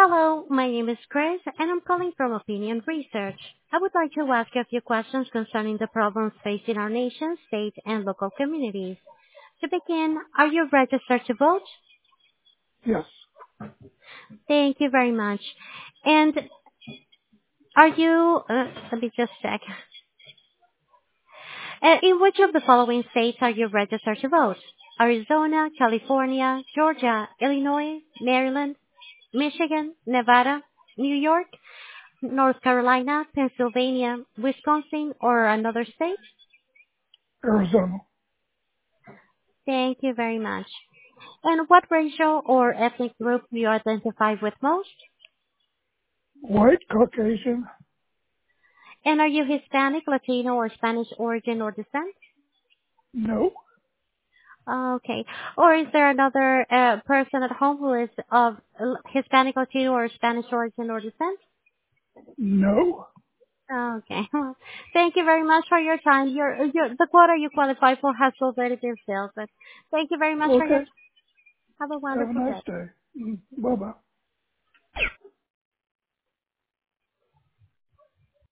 Hello, my name is Grace, and I'm calling from Opinion Research. I would like to ask you a few questions concerning the problems facing our nation, state, and local communities. To begin, are you registered to vote? Yes. Thank you very much. And are you, let me just check. In which of the following states are you registered to vote? Arizona, California, Georgia, Illinois, Maryland, Michigan, Nevada, New York, North Carolina, Pennsylvania, Wisconsin, or another state? Arizona. Thank you very much. And what racial or ethnic group do you identify with most? White, Caucasian. And are you Hispanic, Latino, or Spanish origin or descent? No. Okay. Or is there another person at home who is of Hispanic, Latino, or Spanish origin or descent? No. Okay. Well, thank you very much for your time. The quota you qualify for has already been filled, but thank you very much for your Okay. time. Have a Have a wonderful nice day. day. Bye bye.